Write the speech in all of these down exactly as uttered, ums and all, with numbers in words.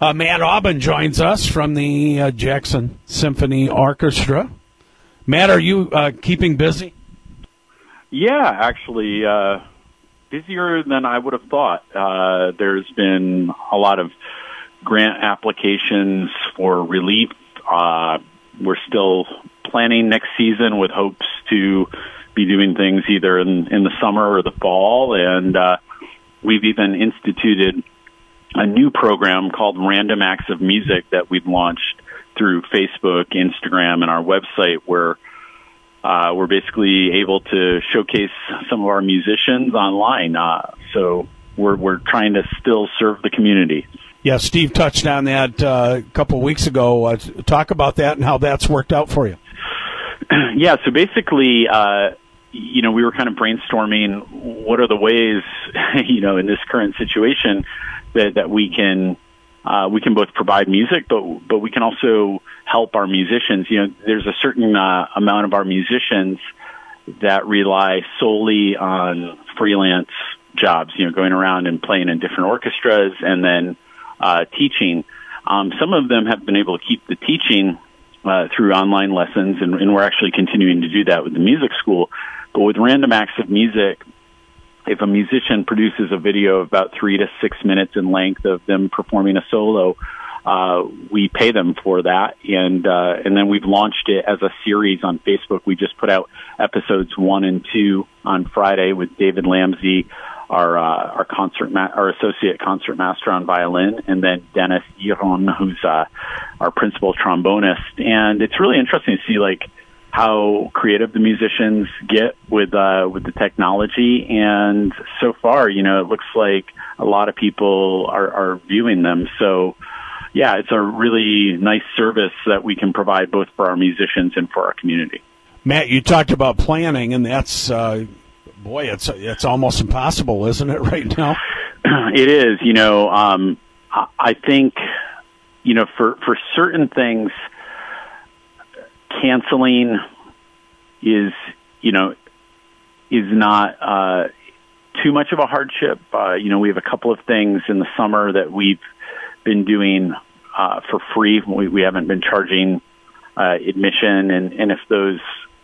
Uh, Matt Aubin joins us from the uh, Jackson Symphony Orchestra. Matt, are you uh, keeping busy? Yeah, actually, uh, busier than I would have thought. Uh, there's been a lot of grant applications for relief. Uh, we're still planning next season with hopes to be doing things either in, in the summer or the fall. And uh, we've even instituted a new program called Random Acts of Music that we've launched through Facebook, Instagram, and our website, where uh, we're basically able to showcase some of our musicians online. Uh, so we're we're trying to still serve the community. Yeah, Steve touched on that uh, a couple of weeks ago. Uh, talk about that and how that's worked out for you. Yeah, so basically, uh, you know, we were kind of brainstorming what are the ways, you know, in this current situation that, that we can uh, we can both provide music, but but we can also help our musicians. You know, there's a certain uh, amount of our musicians that rely solely on freelance jobs. You know, going around and playing in different orchestras and then uh, teaching. Um, some of them have been able to keep the teaching uh, through online lessons, and, and we're actually continuing to do that with the music school. But with Random Acts of Music, if a musician produces a video of about three to six minutes in length of them performing a solo, uh, we pay them for that. And, uh, and then we've launched it as a series on Facebook. We just put out episodes one and two on Friday with David Lamsey, our, uh, our concert, ma- our associate concert master on violin, and then Dennis Iron, who's, uh, our principal trombonist. And it's really interesting to see, like, how creative the musicians get with uh, with the technology, and so far, you know, it looks like a lot of people are, are viewing them. So, yeah, it's a really nice service that we can provide both for our musicians and for our community. Matt, you talked about planning, and that's uh, boy, it's it's almost impossible, isn't it, right now? It is. You know, um, I think, you know, for for certain things, canceling is, you know, is not uh, too much of a hardship. Uh, you know, we have a couple of things in the summer that we've been doing uh, for free. We, we haven't been charging uh, admission, and, and if those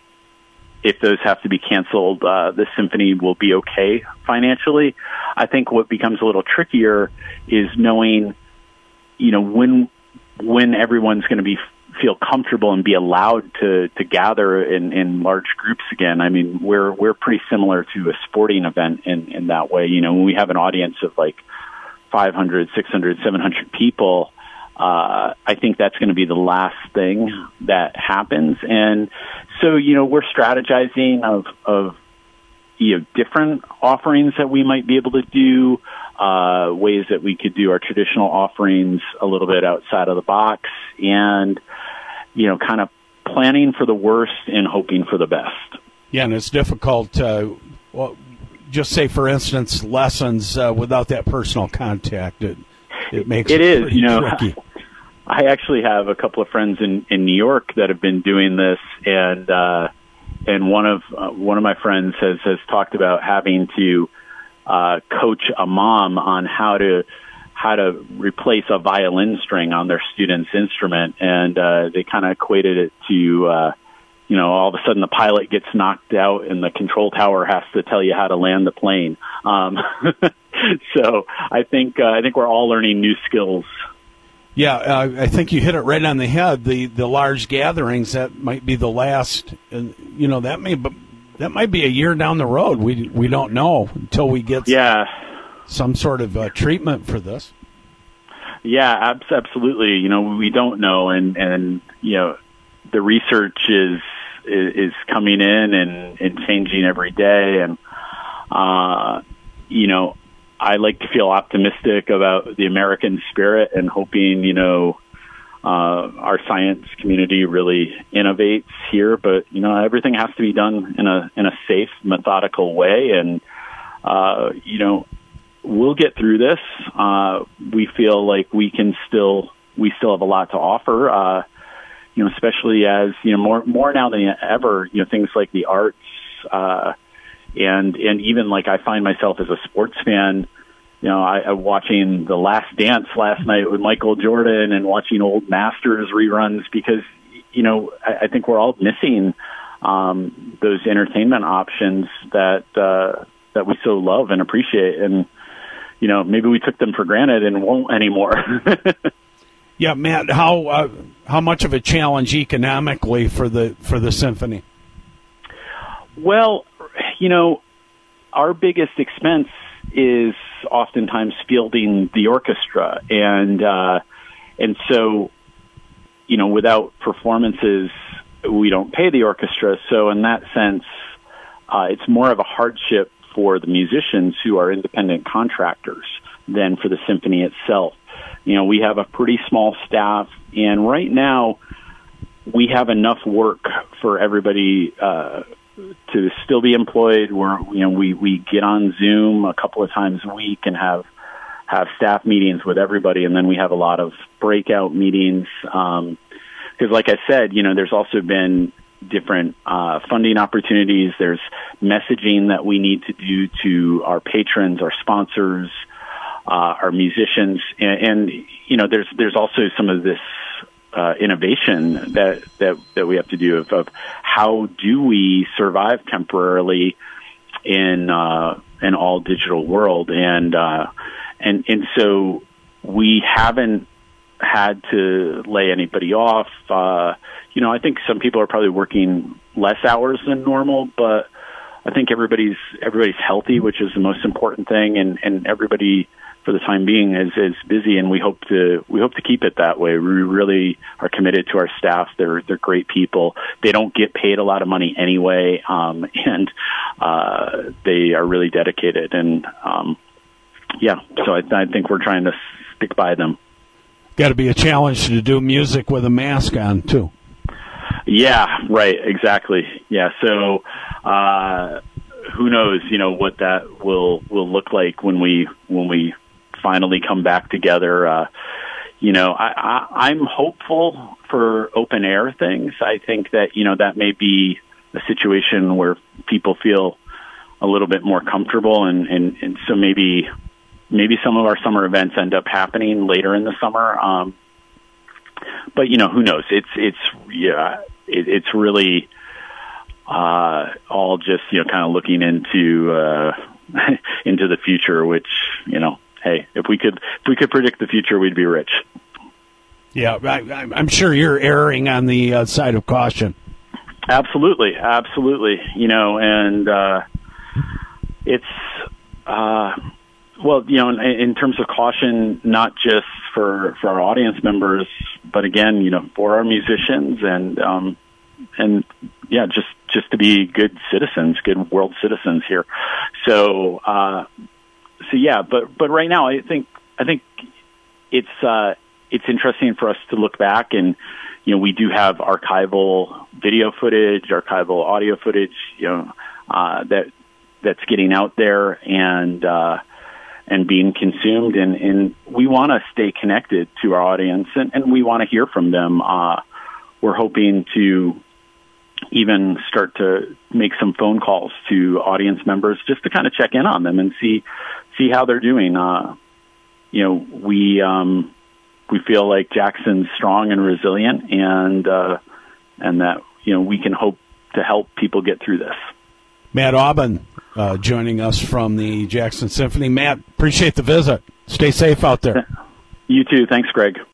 if those have to be canceled, uh, the symphony will be okay financially. I think what becomes a little trickier is knowing, you know, when when everyone's going to be feel comfortable and be allowed to, to gather in, in large groups again. I mean, we're, we're pretty similar to a sporting event in, in that way. You know, when we have an audience of like five hundred, six hundred, seven hundred people, uh, I think that's going to be the last thing that happens. And so, you know, we're strategizing of, of, you know, different offerings that we might be able to do, uh, ways that we could do our traditional offerings a little bit outside of the box, and, you know, kind of planning for the worst and hoping for the best. Yeah, and it's difficult. Uh, well, just say, for instance, lessons uh, without that personal contact. It, it makes it, it is, you know, tricky. I actually have a couple of friends in, in New York that have been doing this, and uh, and one of uh, one of my friends has has talked about having to uh, coach a mom on how to. how to replace a violin string on their student's instrument, and uh, they kind of equated it to, uh, you know, all of a sudden the pilot gets knocked out and the control tower has to tell you how to land the plane. Um, so I think uh, I think we're all learning new skills. Yeah, uh, I think you hit it right on the head. The the large gatherings, that might be the last, and you know that may that might be a year down the road. We we don't know until we get yeah. some sort of uh, treatment for this. Yeah, ab- absolutely. You know, we don't know, and, and you know, the research is is, is coming in and, and changing every day, and uh, you know, I like to feel optimistic about the American spirit and hoping, you know, uh, our science community really innovates here, but you know, everything has to be done in a in a safe, methodical way, and uh, you know. We'll get through this. Uh, we feel like we can still, we still have a lot to offer, uh, you know, especially as, you know, more, more now than ever, you know, things like the arts, uh, and, and even like I find myself as a sports fan, you know, I, I watching The Last Dance last night with Michael Jordan and watching old Masters reruns because, you know, I, I think we're all missing um, those entertainment options that uh, that we so love and appreciate. And, you know, maybe we took them for granted and won't anymore. Yeah, Matt, how uh, how much of a challenge economically for the for the symphony? Well, you know, our biggest expense is oftentimes fielding the orchestra, and uh, and so, you know, without performances, we don't pay the orchestra. So in that sense, uh, it's more of a hardship for the musicians who are independent contractors than for the symphony itself. You know, we have a pretty small staff, and right now we have enough work for everybody uh, to still be employed. We're, you know, we, we get on Zoom a couple of times a week and have have staff meetings with everybody, and then we have a lot of breakout meetings. Um, because, like I said, you know, there's also been different uh, funding opportunities. There's messaging that we need to do to our patrons, our sponsors, uh, our musicians, and, and you know, there's there's also some of this uh, innovation that, that that we have to do of, of how do we survive temporarily in uh, an all digital world, and uh, and and so we haven't had to lay anybody off. Uh, you know, I think some people are probably working less hours than normal, but I think everybody's everybody's healthy, which is the most important thing, and, and everybody for the time being is, is busy, and we hope to we hope to keep it that way. We really are committed to our staff. They're they're great people. They don't get paid a lot of money anyway, um, and uh, they are really dedicated. And um, yeah, so I, I think we're trying to stick by them. Got to be a challenge to do music with a mask on too. Yeah, right, exactly. Yeah, so uh, who knows, you know, what that will will look like when we when we finally come back together. Uh, you know, I, I, I'm hopeful for open air things. I think that, you know, that may be a situation where people feel a little bit more comfortable, and, and, and so maybe maybe some of our summer events end up happening later in the summer. Um, but, you know, who knows? It's it's yeah, it, it's really uh, all just, you know, kind of looking into uh, into the future, which, you know, hey, if we could if we could predict the future, we'd be rich. Yeah, I, I'm sure you're erring on the uh, side of caution. Absolutely, absolutely. You know, and uh, it's uh, well, you know, in, in terms of caution, not just for for our audience members, but again, you know, for our musicians, and um, and yeah, just just to be good citizens, good world citizens here. So. Uh, So yeah, but but right now I think I think it's uh, it's interesting for us to look back, and you know, we do have archival video footage, archival audio footage, you know, uh, that that's getting out there and uh, and being consumed, and, and we want to stay connected to our audience, and, and we want to hear from them. Uh, we're hoping to even start to make some phone calls to audience members just to kind of check in on them and see see how they're doing. Uh, you know, we um, we feel like Jackson's strong and resilient, and uh, and that, you know, we can hope to help people get through this. Matt Aubin uh, joining us from the Jackson Symphony. Matt, appreciate the visit. Stay safe out there. You too. Thanks, Greg.